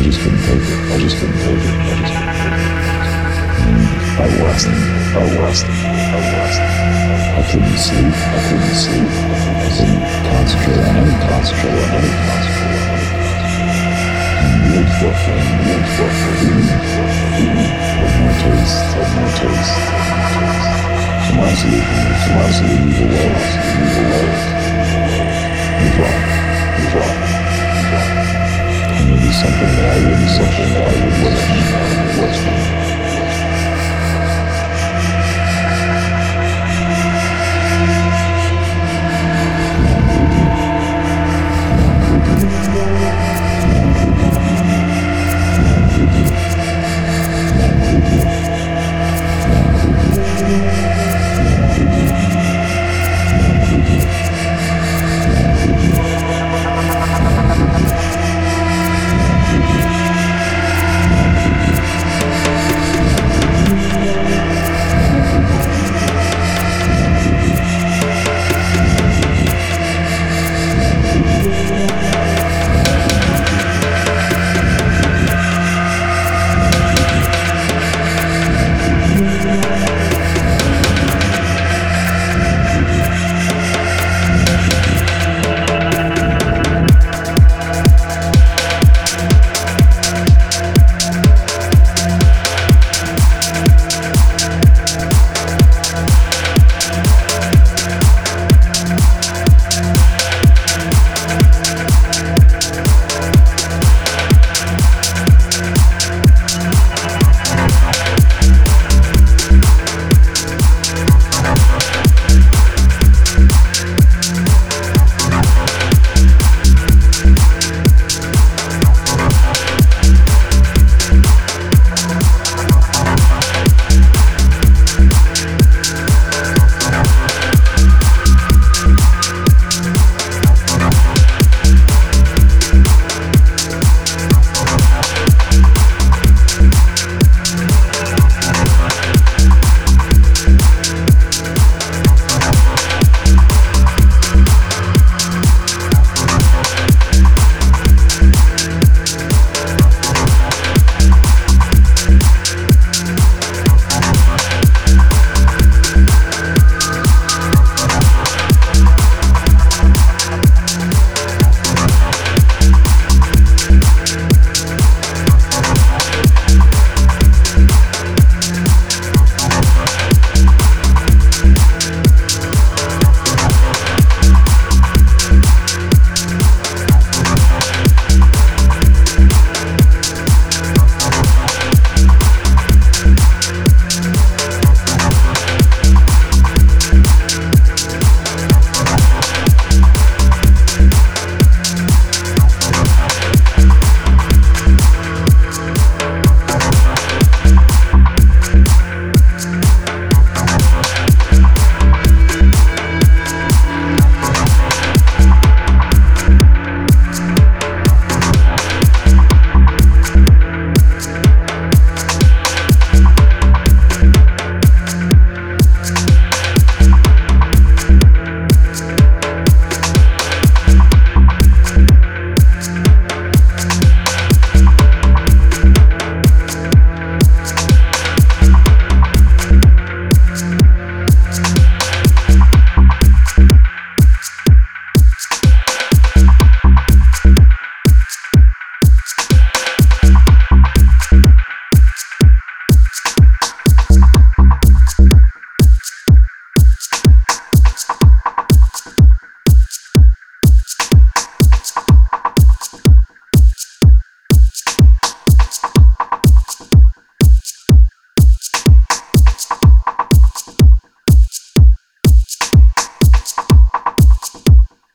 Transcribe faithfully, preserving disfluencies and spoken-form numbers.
just couldn't take it. I just couldn't take it. I just couldn't take it. And I watched them. I watched them. I watched them. I couldn't sleep. I couldn't sleep. I couldn't concentrate on any concentrate on any concentrate on any and weird stuff and weird stuff food, food, one more taste, one more taste, one more taste. Some absolute, some absolute evil ways, evil ways. Move on, move on, move on. And maybe something that I wouldn't, something that I would wasn't, wasn't.